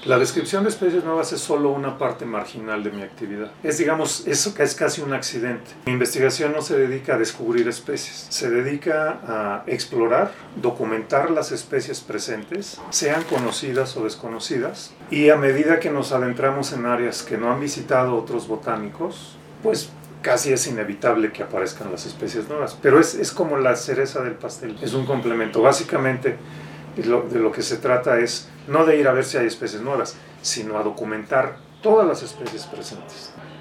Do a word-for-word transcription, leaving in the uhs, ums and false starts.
La descripción de especies nuevas es solo una parte marginal de mi actividad. Es, digamos, eso que es casi un accidente. Mi investigación no se dedica a descubrir especies, se dedica a explorar, documentar las especies presentes, sean conocidas o desconocidas, y a medida que nos adentramos en áreas que no han visitado otros botánicos, pues casi es inevitable que aparezcan las especies nuevas. Pero es, es como la cereza del pastel, es un complemento. Básicamente, Lo, de lo que se trata es no de ir a ver si hay especies nuevas, sino a documentar todas las especies presentes.